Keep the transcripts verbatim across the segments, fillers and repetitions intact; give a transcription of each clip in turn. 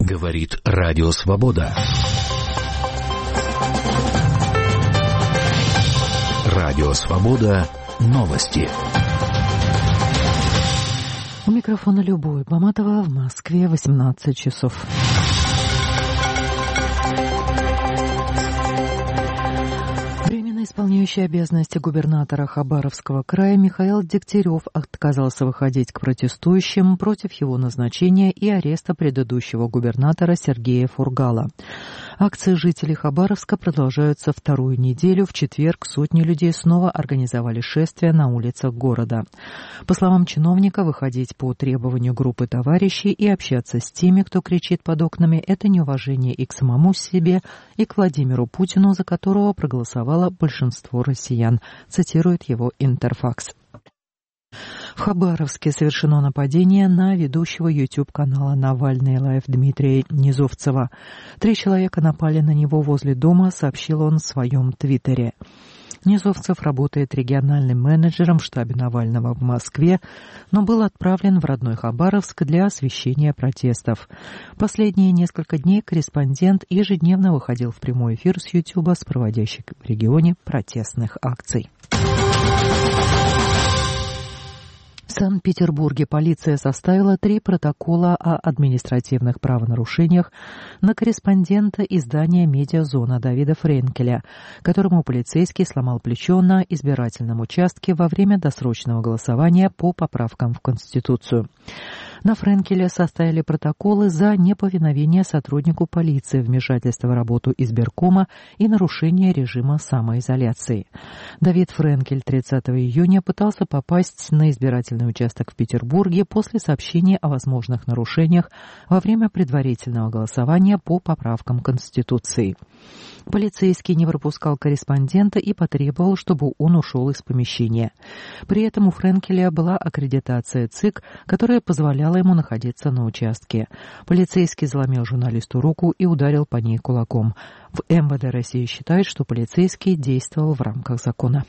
Говорит Радио Свобода. Радио Свобода. Новости. У микрофона Любовь Баматова, в Москве восемнадцать часов. Исполняющий обязанности губернатора Хабаровского края Михаил Дегтярев отказался выходить к протестующим против его назначения и ареста предыдущего губернатора Сергея Фургала. Акции жителей Хабаровска продолжаются вторую неделю. В четверг сотни людей снова организовали шествие на улицах города. По словам чиновника, выходить по требованию группы товарищей и общаться с теми, кто кричит под окнами, это неуважение и к самому себе, и к Владимиру Путину, за которого проголосовало большинство россиян, цитирует его Интерфакс. В Хабаровске совершено нападение на ведущего YouTube-канала «Навальный Лайв» Дмитрия Низовцева. Три человека напали на него возле дома, сообщил он в своем твиттере. Низовцев работает региональным менеджером в штабе Навального в Москве, но был отправлен в родной Хабаровск для освещения протестов. Последние несколько дней корреспондент ежедневно выходил в прямой эфир с YouTube с проводящих в регионе протестных акций. В Санкт-Петербурге полиция составила три протокола о административных правонарушениях на корреспондента издания «Медиазона» Давида Френкеля, которому полицейский сломал плечо на избирательном участке во время досрочного голосования по поправкам в Конституцию. На Френкеля составили протоколы за неповиновение сотруднику полиции, вмешательство в работу избиркома и нарушение режима самоизоляции. Давид Френкель тридцатого июня пытался попасть на избирательный участок в Петербурге после сообщения о возможных нарушениях во время предварительного голосования по поправкам Конституции. Полицейский не пропускал корреспондента и потребовал, чтобы он ушел из помещения. При этом у Френкеля была аккредитация ЦИК, которая позволяла ему находиться на участке. Полицейский заломил журналисту руку и ударил по ней кулаком. В эм вэ дэ России считают, что полицейский действовал в рамках закона.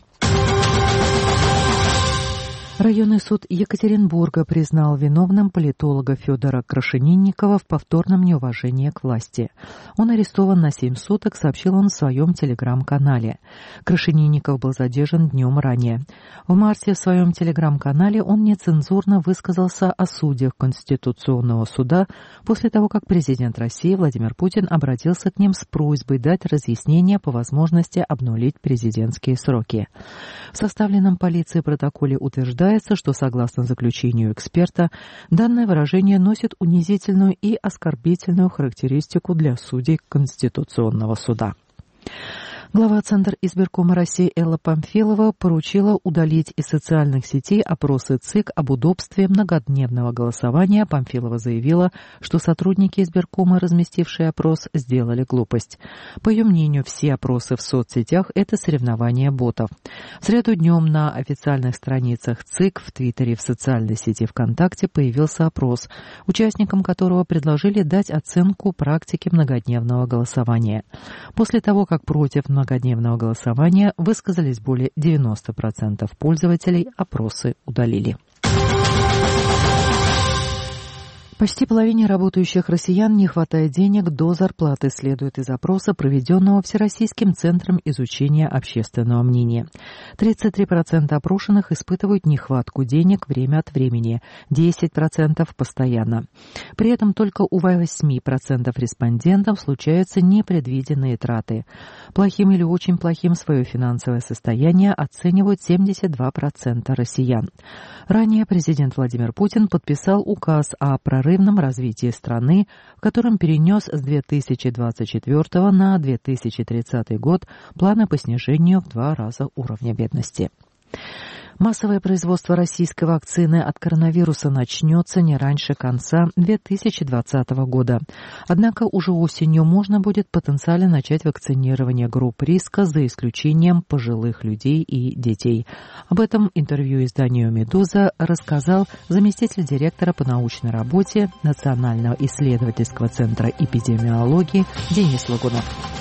Районный суд Екатеринбурга признал виновным политолога Федора Крашенинникова в повторном неуважении к власти. Он арестован на семь суток, сообщил он в своем телеграм-канале. Крашенинников был задержан днем ранее. В марте в своем телеграм-канале он нецензурно высказался о судьях Конституционного суда после того, как президент России Владимир Путин обратился к ним с просьбой дать разъяснения по возможности обнулить президентские сроки. В составленном полицией протоколе утверждается, что, согласно заключению эксперта, данное выражение носит унизительную и оскорбительную характеристику для судей Конституционного суда. Глава Центра избиркома России Элла Памфилова поручила удалить из социальных сетей опросы ЦИК об удобстве многодневного голосования. Памфилова заявила, что сотрудники избиркома, разместившие опрос, сделали глупость. По ее мнению, все опросы в соцсетях – это соревнования ботов. В среду днем на официальных страницах ЦИК, в Твиттере, в социальной сети ВКонтакте появился опрос, участникам которого предложили дать оценку практике многодневного голосования. После того, как против многодневного голосования высказались более девяносто процентов пользователей, опросы удалили. Почти половине работающих россиян не хватает денег до зарплаты, следует из опроса, проведенного Всероссийским центром изучения общественного мнения. тридцать три процента опрошенных испытывают нехватку денег время от времени, десять процентов постоянно. При этом только у восемь процентов респондентов случаются непредвиденные траты. Плохим или очень плохим свое финансовое состояние оценивают семьдесят два процента россиян. Ранее президент Владимир Путин подписал указ о прорыве развитии страны, в котором перенес с две тысячи двадцать четвёртого на две тысячи тридцатый год планы по снижению в два раза уровня бедности. Массовое производство российской вакцины от коронавируса начнется не раньше конца две тысячи двадцатого года. Однако уже осенью можно будет потенциально начать вакцинирование групп риска, за исключением пожилых людей и детей. Об этом интервью изданию «Медуза» рассказал заместитель директора по научной работе Национального исследовательского центра эпидемиологии Денис Лагунов.